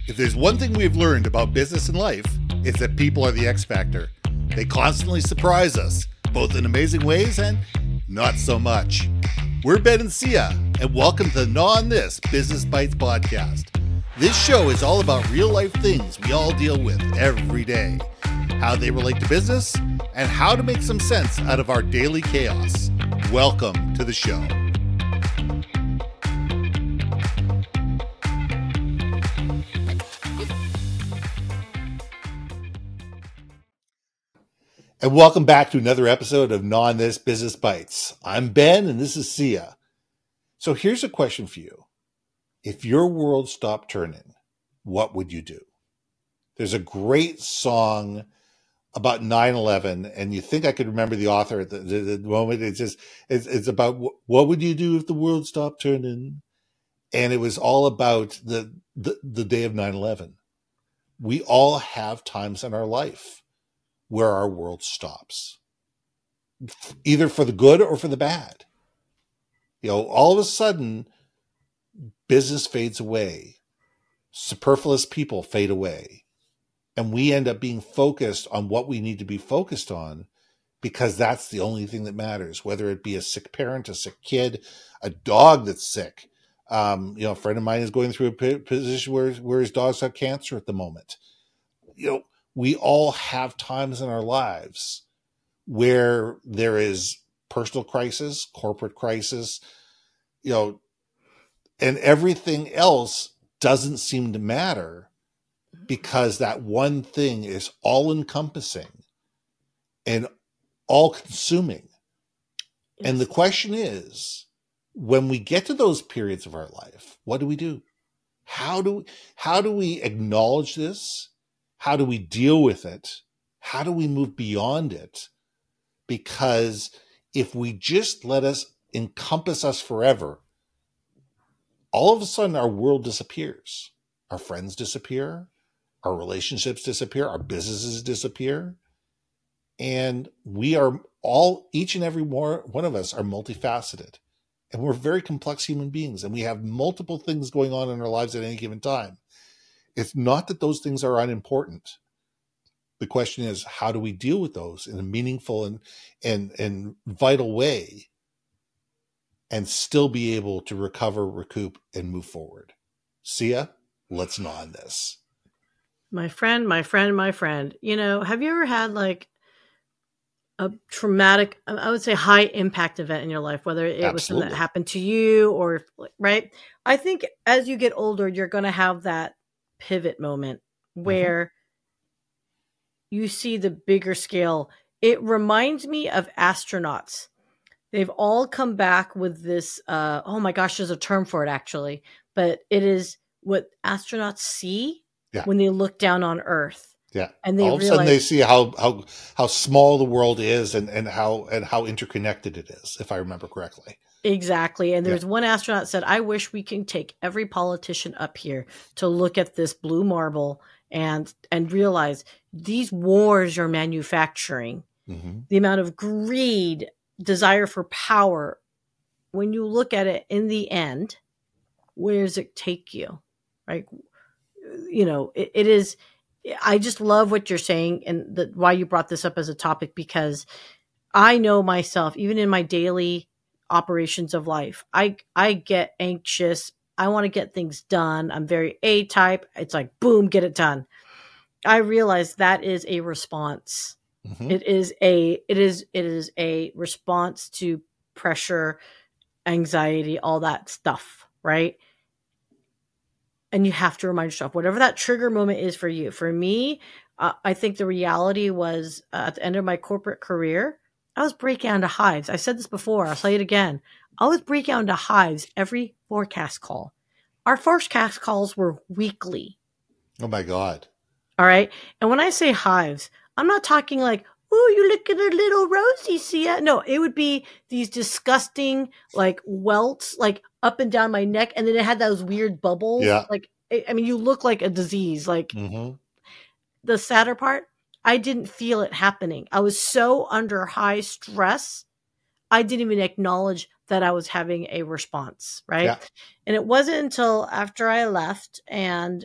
If there's one thing we've learned about business and life, it's that people are the X factor. They constantly surprise us, both in amazing ways and not so much. We're Ben and Sia, and welcome to the Gnaw on This Business Bites podcast. This show is all about real life things we all deal with every day, how they relate to business, and how to make some sense out of our daily chaos. Welcome to the show. And welcome back to another episode of Gnaw on This Business Bites. I'm Ben and this is Sia. So here's a question for you. If your world stopped turning, what would you do? There's a great song about 9/11, and you think I could remember the author at the moment. It's about what would you do if the world stopped turning? And it was all about the day of 9/11. We all have times in our life where our world stops, either for the good or for the bad. You know, all of a sudden, business fades away, superfluous people fade away, and we end up being focused on what we need to be focused on because that's the only thing that matters, whether it be a sick parent, a sick kid, a dog that's sick. A friend of mine is going through a position where his dog's got cancer at the moment. We all have times in our lives where there is personal crisis, corporate crisis, and everything else doesn't seem to matter because that one thing is all encompassing and all consuming. Yes. And the question is, when we get to those periods of our life, what do we do? How do we acknowledge this? How do we deal with it? How do we move beyond it? Because if we just let us encompass us forever, all of a sudden our world disappears. Our friends disappear. Our relationships disappear. Our businesses disappear. And we are each and every one of us are multifaceted. And we're very complex human beings. And we have multiple things going on in our lives at any given time. It's not that those things are unimportant. The question is, how do we deal with those in a meaningful and vital way and still be able to recover, recoup, and move forward? Sia, let's gnaw on this. My friend. Have you ever had like a traumatic, I would say high impact event in your life, whether it was something that happened to you or, right? I think as you get older, you're going to have that pivot moment where you see the bigger scale. It reminds me of astronauts. They've all come back with this, oh my gosh, there's a term for it actually, but it is what astronauts see when they look down on Earth. Yeah. And they all of a sudden they see how small the world is and how interconnected it is, if I remember correctly. Exactly. And there's one astronaut said, I wish we can take every politician up here to look at this blue marble and realize these wars you're manufacturing, the amount of greed, desire for power. When you look at it in the end, where does it take you? Right. It is, I just love what you're saying and why you brought this up as a topic, because I know myself, even in my daily operations of life, I get anxious. I want to get things done. I'm very A-type. It's like, boom, get it done. I realize that is a response. It is a response to pressure, anxiety, all that stuff, right? And you have to remind yourself, whatever that trigger moment is for you. For me, I think the reality was at the end of my corporate career, I was breaking down to hives. I said this before. I'll say it again. I was breaking down to hives every forecast call. Our forecast calls were weekly. Oh, my God. All right. And when I say hives, I'm not talking like, oh, you look at a little rosy, Sia. No, it would be these disgusting like welts like up and down my neck. And then it had those weird bubbles. Yeah. Like, you look like a disease. Like the sadder part, I didn't feel it happening. I was so under high stress, I didn't even acknowledge that I was having a response, right? Yeah. And it wasn't until after I left and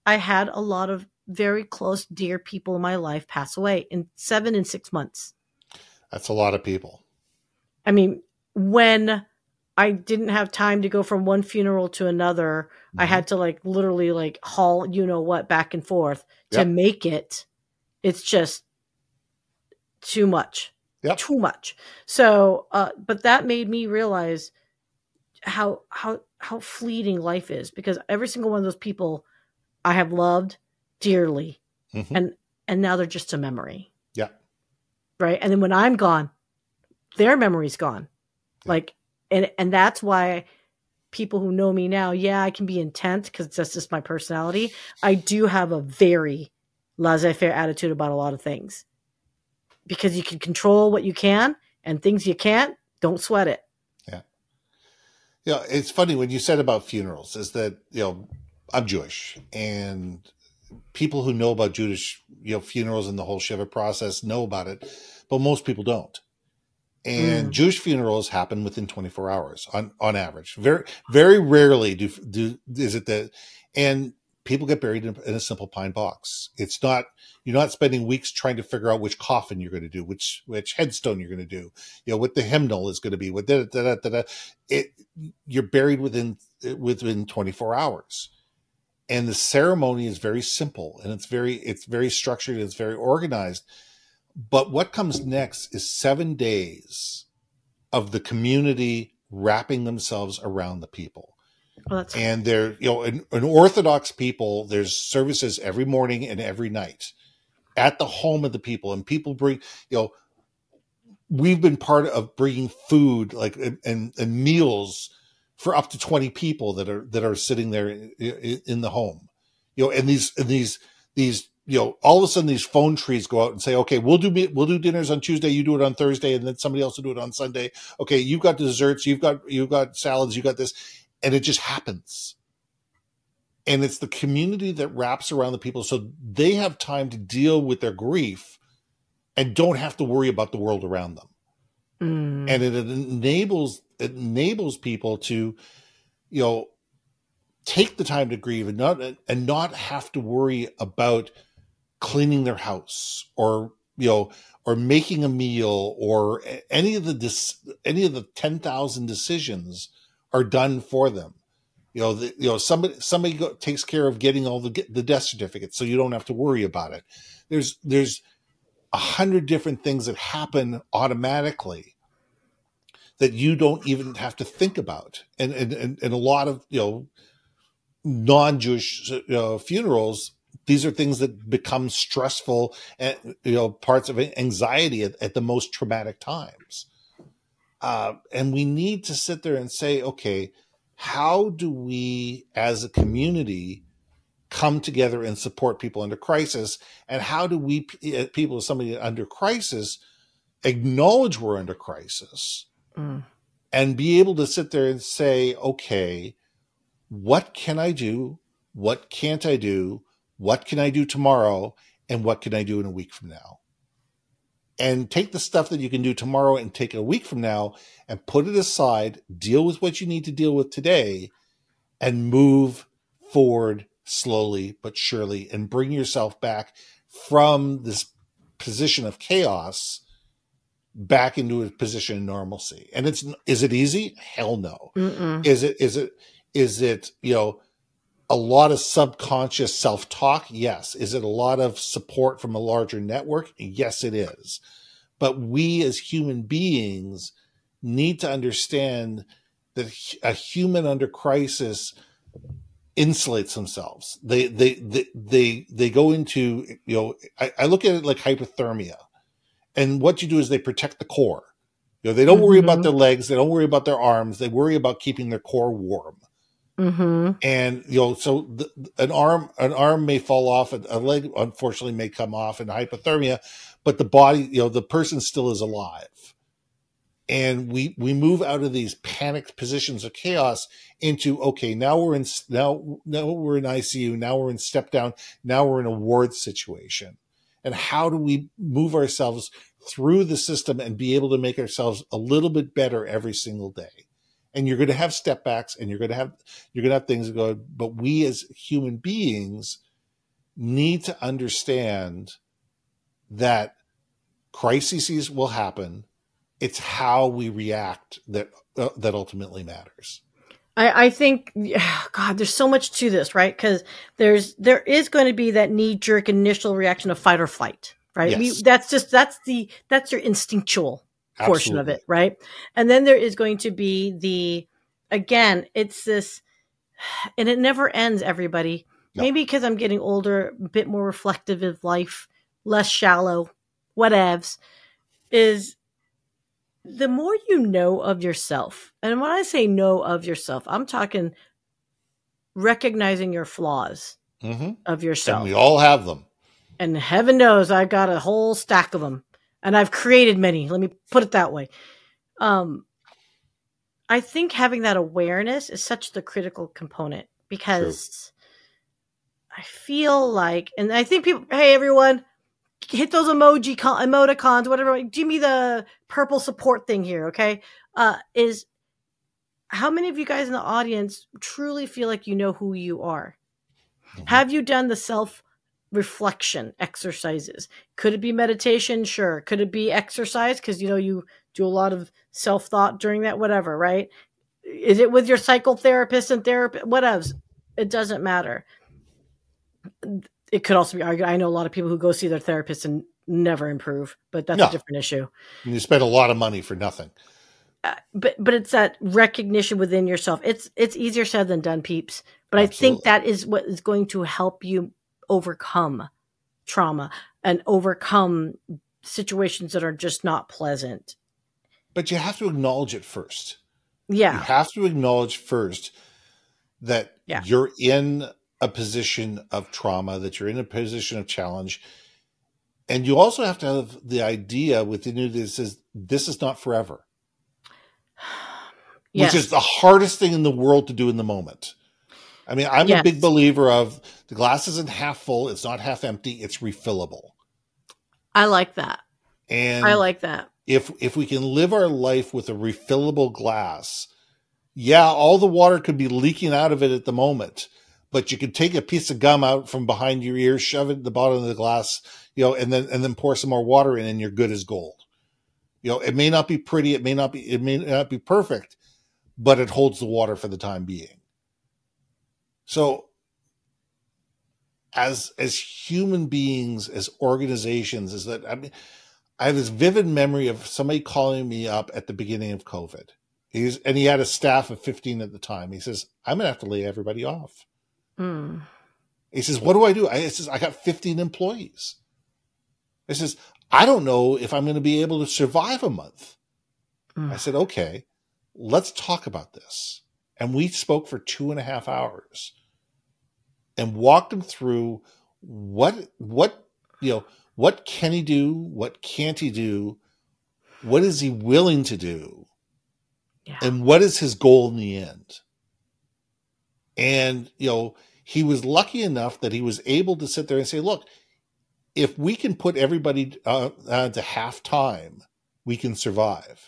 I had a lot of very close, dear people in my life pass away in 7 and 6 months. That's a lot of people. I mean, when I didn't have time to go from one funeral to another, I had to like literally like haul, you know what, back and forth to make it. It's just too much. Yep. Too much. So, but that made me realize how fleeting life is, because every single one of those people I have loved dearly, and now they're just a memory. Yeah. Right. And then when I'm gone, their memory's gone. Yeah. Like, and that's why people who know me now, I can be intense because that's just my personality. I do have a very laissez-faire attitude about a lot of things, because you can control what you can, and things you can't, don't sweat it. Yeah. Yeah. It's funny when you said about funerals is that, I'm Jewish, and people who know about Jewish, funerals and the whole Shiva process know about it, but most people don't. And Jewish funerals happen within 24 hours on average. Very, very rarely is it that, and people get buried in a simple pine box. It's not, you're not spending weeks trying to figure out which coffin you're going to do, which headstone you're going to do, what the hymnal is going to be, you're buried within 24 hours. And the ceremony is very simple, and it's very structured, and it's very organized. But what comes next is 7 days of the community wrapping themselves around the people. Well, and they're, an Orthodox people, there's services every morning and every night at the home of the people. And people bring, we've been part of bringing food, like, and meals for up to 20 people that are sitting there in the home, and these, all of a sudden these phone trees go out and say, okay, we'll do dinners on Tuesday, you do it on Thursday, and then somebody else will do it on Sunday. Okay, you've got desserts, you've got salads, you got this, and it just happens. And it's the community that wraps around the people, so they have time to deal with their grief and don't have to worry about the world around them. And it enables people to, take the time to grieve and not have to worry about cleaning their house or making a meal, or any of the 10,000 decisions are done for them. Somebody takes care of getting all the death certificates, so you don't have to worry about it. There's 100 different things that happen automatically that you don't even have to think about. And a lot of, non-Jewish funerals, these are things that become stressful and, parts of anxiety at the most traumatic times. And we need to sit there and say, okay, how do we as a community come together and support people under crisis? And how do we, people, somebody under crisis, acknowledge we're under crisis and be able to sit there and say, okay, what can I do? What can't I do? What can I do tomorrow? And what can I do in a week from now? And take the stuff that you can do tomorrow and take it a week from now and put it aside, deal with what you need to deal with today, and move forward slowly but surely, and bring yourself back from this position of chaos back into a position of normalcy. And is it easy? Hell no. Mm-mm. Is it, a lot of subconscious self-talk? Yes. Is it a lot of support from a larger network? Yes, it is. But we as human beings need to understand that a human under crisis insulates themselves. They go into, I look at it like hypothermia. And what you do is they protect the core. They don't worry about their legs. They don't worry about their arms. They worry about keeping their core warm. And, so an arm may fall off, a leg unfortunately may come off in hypothermia, but the body, the person still is alive. And we move out of these panicked positions of chaos into, okay, now we're in ICU. Now we're in step down. Now we're in a ward situation. And how do we move ourselves through the system and be able to make ourselves a little bit better every single day? And you're going to have step backs, and you're going to have things that go, but we as human beings need to understand that crises will happen. It's how we react that ultimately matters. I think, God, there's so much to this, right? Because there is going to be that knee jerk initial reaction of fight or flight, right? Yes. That's your instinctual portion of it, right? And then there is going to be again, it's this, and it never ends, everybody. No. Maybe because I'm getting older, a bit more reflective of life, less shallow, whatevs, is the more you know of yourself. And when I say know of yourself, I'm talking recognizing your flaws of yourself. And we all have them. And heaven knows I've got a whole stack of them. And I've created many. Let me put it that way. I think having that awareness is such the critical component, because I feel like, and I think people, hey, everyone, hit those emoticons, whatever. Give me the purple support thing here, okay? Is how many of you guys in the audience truly feel like you know who you are? Mm-hmm. Have you done the self-reflection exercises? Could it be meditation? Sure. Could it be exercise? Because, you do a lot of self-thought during that, whatever, right? Is it with your psychotherapist and therapist? Whatever. It doesn't matter. It could also be argued. I know a lot of people who go see their therapist and never improve, but that's a different issue. And you spend a lot of money for nothing. But it's that recognition within yourself. It's easier said than done, peeps. But Absolutely. I think that is what is going to help you overcome trauma and overcome situations that are just not pleasant. But you have to acknowledge it first. Yeah. You have to acknowledge first that you're in a position of trauma, that you're in a position of challenge. And you also have to have the idea within you that says, this is not forever. Yes. Which is the hardest thing in the world to do in the moment. I mean, I'm a big believer of the glass isn't half full, it's not half empty, it's refillable. I like that. And I like that. If we can live our life with a refillable glass, all the water could be leaking out of it at the moment, but you could take a piece of gum out from behind your ear, shove it at the bottom of the glass, and then pour some more water in, and you're good as gold. It may not be pretty, it may not be perfect, but it holds the water for the time being. So as human beings, as organizations, I have this vivid memory of somebody calling me up at the beginning of COVID. He had a staff of 15 at the time. He says, I'm going to have to lay everybody off. Mm. He says, what do I do? I got 15 employees. He says, I don't know if I'm going to be able to survive a month. I said, okay, let's talk about this. And we spoke for 2.5 hours and walked him through what can he do? What can't he do? What is he willing to do? Yeah. And what is his goal in the end? And, he was lucky enough that he was able to sit there and say, look, if we can put everybody to half time, we can survive.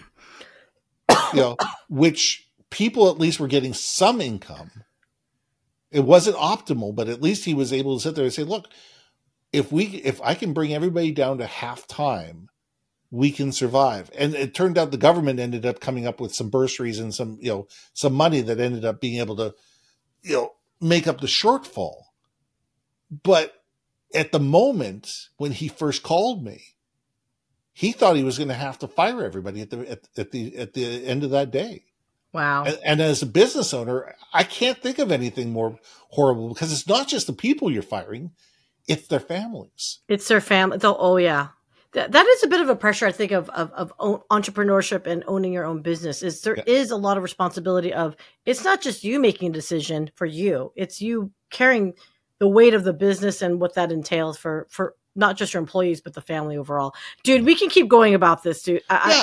Which people at least were getting some income. It wasn't optimal, but at least he was able to sit there and say, look, if I can bring everybody down to half time, we can survive. And it turned out the government ended up coming up with some bursaries and some money that ended up being able to, make up the shortfall. But at the moment when he first called me, he thought he was going to have to fire everybody at the end of that day. Wow. And as a business owner, I can't think of anything more horrible, because it's not just the people you're firing, it's their families. It's their family. Oh, yeah. That is a bit of a pressure, I think, of entrepreneurship and owning your own business. There is a lot of responsibility of, it's not just you making a decision for you. It's you carrying the weight of the business and what that entails for not just your employees, but the family overall. Dude, we can keep going about this, dude.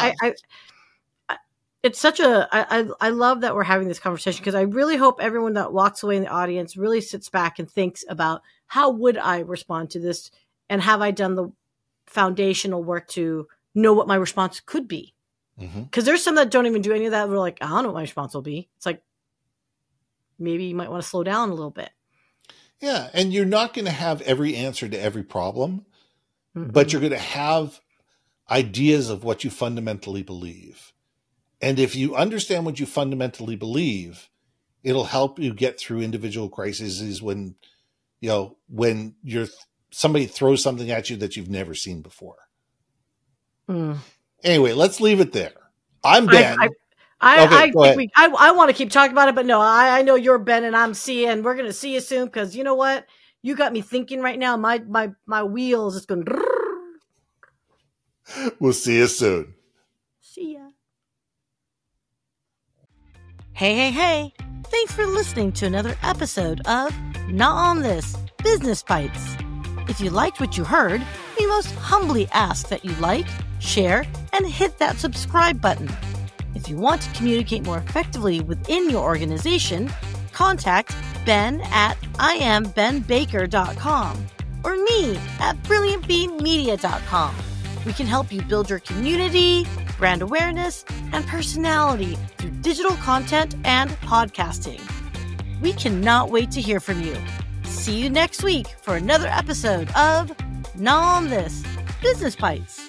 It's such I love that we're having this conversation, because I really hope everyone that walks away in the audience really sits back and thinks about, how would I respond to this? And have I done the foundational work to know what my response could be? Because there's some that don't even do any of that. We're like, I don't know what my response will be. It's like, maybe you might want to slow down a little bit. Yeah, and you're not going to have every answer to every problem, but you're going to have ideas of what you fundamentally believe. And if you understand what you fundamentally believe, it'll help you get through individual crises when, when somebody throws something at you that you've never seen before. Anyway, let's leave it there. I'm Ben. I want to keep talking about it, but no, I know you're Ben and I'm Sia, and we're going to see you soon because you know what? You got me thinking right now. My wheels is going. We'll see you soon. See ya. Hey. Thanks for listening to another episode of Not On This Business Bites. If you liked what you heard, we most humbly ask that you like, share, and hit that subscribe button. If you want to communicate more effectively within your organization, contact Ben at IamBenBaker.com or me at BrilliantBeanMedia.com. We can help you build your community, brand awareness, and personality through digital content and podcasting. We cannot wait to hear from you. See you next week for another episode of Not On This Business Bites.